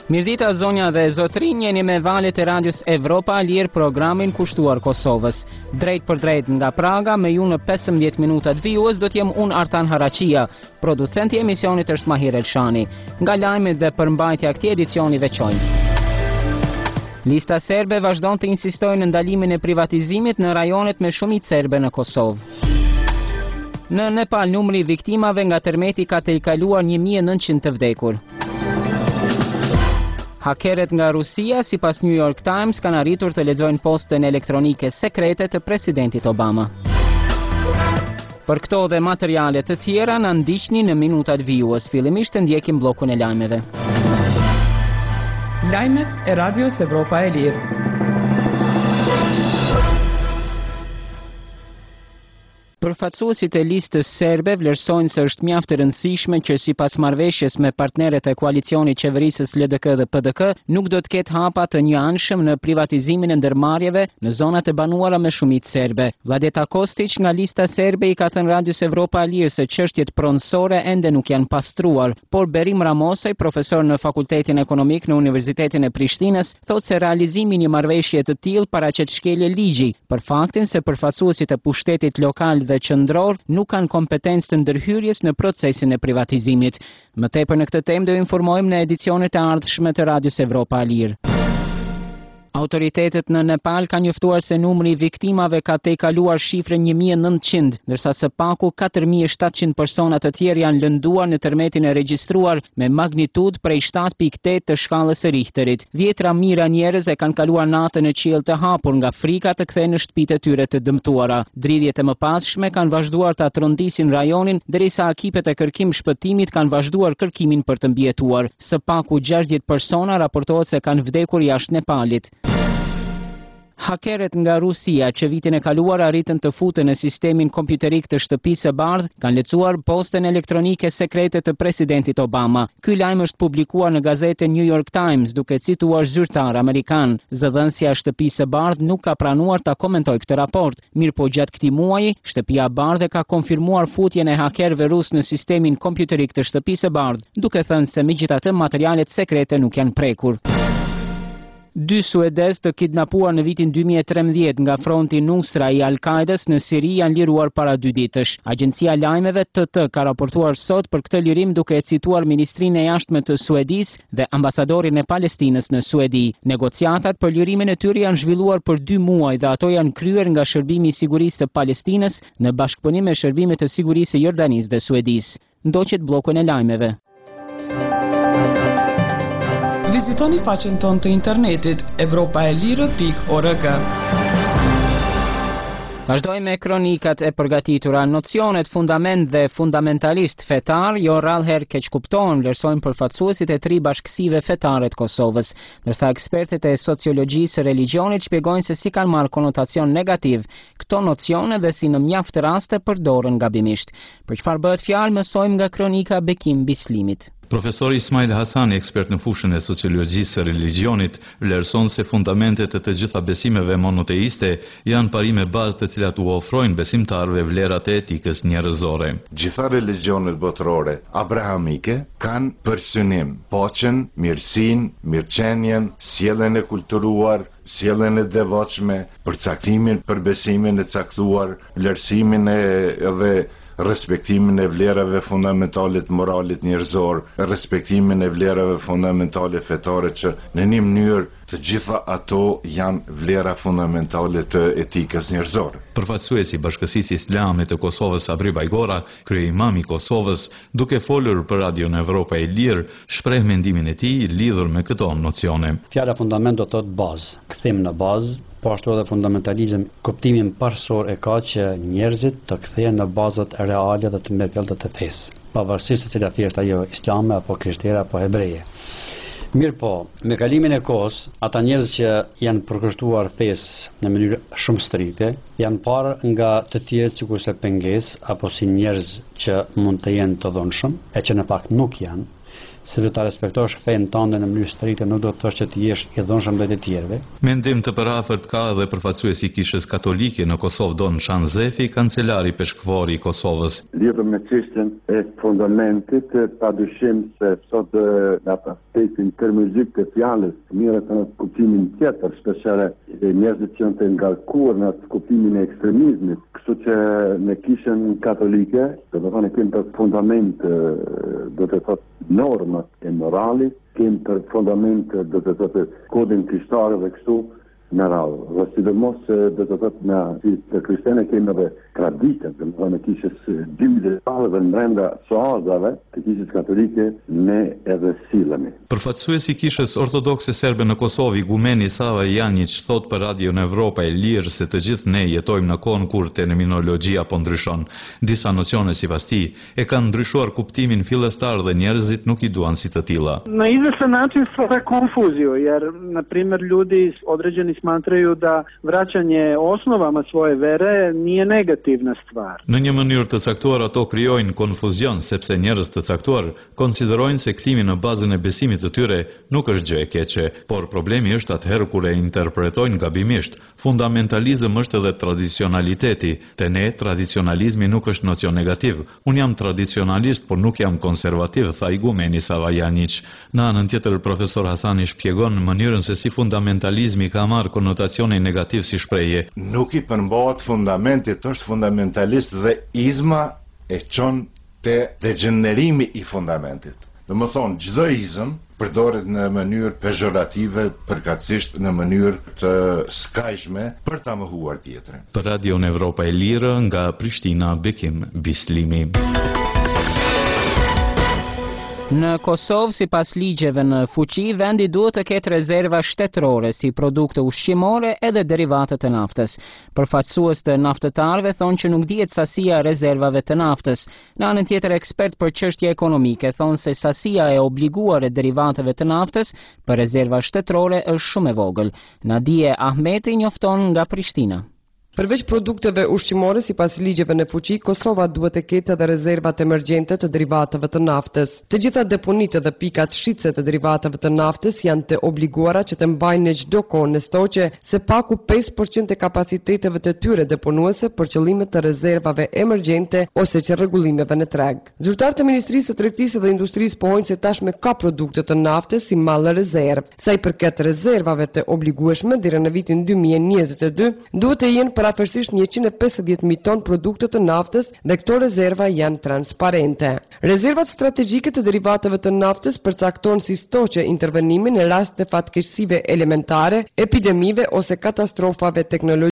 Mirdita zonja dhe zotrinj, jeni me valët e radios Evropa Lirë, programin kushtuar Kosovës. Drejt për drejt nga Praga, me ju në 15 minutat vijues do t'jem unë Artan Haraqia. Producenti e emisionit është Mahir Elshani. Nga lajmet dhe përmbajtja këtij edicioni veçojnë. Lista serbe vazhdon të insistojnë në ndalimin e privatizimit në rajonet me shumicë serbe në Kosovë. Në Nepal, numri i viktimave nga termeti ka tejkaluar 1900 të vdekur. Hakerët nga Rusia, sipas New York Times, kanë arritur të lexojnë postën elektronike sekrete të presidentit Obama. Për këto dhe materiale të tjera na ndiqni në minutat vijues. Fillimisht të ndjekim bllokun e lajmeve. Lajmet e Radios Evropa e Lirë. Përfaqësuesit e listës serbe vlerësojnë se është mjaft e rëndësishme që sipas marrëveshjes me partnerët e koalicionit qeverisës LDK dhe PDK nuk do të ketë hapa të njëanshëm në privatizimin e ndërmarrjeve në zonat e banuara me shumicë serbe. Vladeta Kostić nga lista serbe i ka thënë Radios Evropa e Lirë se çështjet pronësore ende nuk janë pastruar, por Berim Ramosaj, profesor në Fakultetin Ekonomik në Universitetin e Prishtinës, thotë se realizimi i një marrëveshje të tillë paraqet shkelje ligji për faktin se përfaqësuesit e pushtetit lokal dhe qendror nuk kanë kompetencë të ndërhyrjes në procesin e privatizimit. Më tepër në këtë temë do informojmë në edicionet e ardhshme të Radios Evropa e Lirë. Autoritetet në Nepal kanë njoftuar se numri i viktimave ka tejkaluar shifrën 1900, ndërsa së paku 4700 persona të tjerë janë lënduar në tërmetin e regjistruar me magnitudë prej 7.8 të shkallës së Richterit. Dhjetra mijëra njerëz e kanë kaluar natën në qiell të hapur nga frika të kthehen në shtëpitë e tyre të dëmtuara. Dridhjet e mëpatshme kanë vazhduar të atrondisin rajonin, derisa ekipet e kërkim shpëtimit kanë vazhduar kërkimin për të mbijetuar. Së paku 60 persona raportohet se kanë vdekur jashtë Nepalit. Hakerët nga Rusia që vitin e kaluar arritën të futen në sistemin kompjuterik të shtëpisë së bardhë, kanë lecuar postën elektronike sekrete të presidentit Obama. Ky lajm është publikuar në gazetën New York Times duke cituar zyrtar amerikan. Zëdhënësja e shtëpisë së bardhë nuk ka pranuar ta komentojë këtë raport. Mirëpo gjatë këtij muaji, shtëpia e bardhë ka konfirmuar futjen e hakerëve rus në sistemin kompjuterik të shtëpisë së bardhë, duke thënë se megjithatë materialet sekrete nuk janë prekur. 2 suedez të kidnapuar në vitin 2013 nga fronti Nusra i Al-Qaedas në Siri janë liruar para 2 ditësh. Agjencia e lajmeve TT ka raportuar sot për këtë lirim duke cituar ministrinë e jashtme të Suedisë dhe ambasadorin e Palestinës në Suedi. Negociatat për lirimin e tyre janë zhvilluar për 2 muaj dhe ato janë kryer nga Shërbimi i Sigurisë të Palestinës në bashkëpunim me Shërbimet të Sigurisë së Jordanisë dhe Suedisë. Ndoqet bllokun e lajmeve. Vizitoni faqen tonë të internetit evropaelire.org. Vazhdojmë me kronikat e përgatitura. Nocionet fundament dhe fundamentalist fetar jo rallëherë keq kuptohen, vlerësojnë përfaqësuesit e 3 bashkësive fetare të Kosovës, ndërsa ekspertët e sociologjisë së religionit shpjegojnë se si kanë marrë konotacion negativ këto nocione dhe si në mjaft raste përdoren gabimisht. Për çfarë bëhet fjalë, mësojmë nga kronika Bekim Bislimit. Profesori Ismail Hasani, ekspert në fushën e sociologjisë së religionit, vlerëson se fundamentet e të gjitha besimeve monoteiste janë parime bazë të cilat u ofrojnë besimtarëve vlerat e etikës njerëzore. Gjitha religionet botërore abrahamike kanë për synim paqen, mirësinë, mirëqenien, sjelljen e kulturuar, sjelljen e devotshme, përcaktimin për besimin e caktuar, vlerësimin edhe respektimin e vlerave fundamentale të moralit njerëzor, respektimin e vlerave fundamentale fetare që në një mënyrë të gjitha ato janë vlera fundamentale të etikës njerëzore. Përfaqësuesi i Bashkësisë Islame të Kosovës Sabri Bajgora, kryeimam i Kosovës, duke folur për Radion Evropa e Lirë, shpreh mendimin e tij lidhur me këto nocione. Fjala fundament do të thotë bazë, kthim në bazë. Po ashtu edhe fundamentalizëm, kuptimin parsor e ka që njerëzit të kthehen në bazat reale dhe të mërpjellët të fesë, pavarësisht se cila fe është ajo islame apo krishtere apo hebreje. Mirë po, me kalimin e kohës, ata njerëz që janë përkushtuar fesë në mënyrë shumë strikte, janë parë nga të tjerë sikurse pengesë apo si njerëz që mund të jenë të dhunshëm, e që në fakt nuk janë, Se do ta respektosh fen tënde në mënyrë strikte nuk do të thosh që të jesh i dhunshëm ndaj të tjerëve. Mendim të përafërt ka edhe përfaqësuesi i Kishës Katolike në Kosovë Don Shanzefi, kancelari peshkvori i Kosovës. Lidhur me çështjen e fundamentit, padyshim se sot në aspektin terminologjik të fjalës mirët në kuptimin tjetër, shpeshherë njerëzit që janë të ngarkuar në kuptimin e ekstremizmit, kështu që në Kishën Katolike, do të thonë kemi për fundament do të thotë normat e moralit, kemi për fundament do të thotë kodin krishtar dhe kështu në radhë. Dhe sidomos do të thotë na si të krishterë kemi edhe traditën, do të thonë Kishës dymi dhe në brenda soazave të Kishës Katolike ne edhe sillemi. Përfaqësuesi i Kishës Ortodokse Serbe në Kosovë, igumeni Sava Janjić, thot për Radio në Evropa e Lirë se të gjithë ne jetojmë në kohën kur terminologjia po ndryshon. Disa nocione sipas tij e kanë ndryshuar kuptimin fillestar dhe njerëzit nuk i duan si të tilla. Na iza se način stvara konfuziju, jer na primjer ljudi određeni smatraju da vraćanje osnovama svoje vere nije negativna stvar. Në një mënyrë të caktuar ato krijojnë konfuzion sepse njerëz të caktuar konsiderojnë se kthimi në bazën e besimit të tyre nuk është gjë e keqe, por problemi është atëherë kur e interpretojnë gabimisht. Fundamentalizëm është edhe tradicionaliteti. Te ne tradicionalizmi nuk është nocion negativ. Unë jam tradicionalist, por nuk jam konservativ, tha igumeni Sava Janjić. Në anën tjetër, profesor Hasani shpjegon mënyrën se si fundamentalizmi ka marrë konotacione negativ si shprehje. Nuk i përmbahet fundamentit, është fundamentalist dhe izma e çon te degenerimi i fundamentit. Do të thonë çdo izëm përdoret në mënyrë pejorative, përkatësisht në mënyrë të skajshme për ta mohuar tjetrin. Për Radio Evropa e Lirë nga Prishtina, Bekim Bislimi. Në Kosovë, sipas ligjeve në fuqi, vendi duhet të ketë rezerva shtetërore si produkte ushqimore edhe derivate të naftës. Përfaqësues të naftëtarëve thonë që nuk dihet sasia e rezervave të naftës. Në anën tjetër, ekspert për çështje ekonomike thonë se sasia e obliguar e derivateve të naftës për rezerva shtetërore është shumë e vogël. Nadije Ahmeti njofton nga Prishtina. Përveç produkteve ushqimore, sipas ligjeve në fuqi, Kosova duhet të ketë edhe rezervat emergjente të derivateve të naftës. Të gjitha deponitë dhe pikat shitse të derivateve të naftës janë të obliguara që të mbajnë në çdo kohë në stoqe se paku 5% e kapaciteteve të tyre deponuese për qëllime të rezervave emergjente ose që rregullimeve në treg. Zyrtarët e Ministrisë së Tregtisë dhe Industrisë pohojnë se tashmë ka produkte të naftës si mall rezervë. Sa i përket rezervave të obligueshme deri në vitin 2022, duhet të jenë afërsisht 150.000 ton produkte të naftës dhe këto rezerva janë transparente. Rezervat strategjike të derivateve të naftës përcaktojnë si stoqe intervenimin në rast të fatkeqësive elementare, epidemive ose katastrofave teknologjike.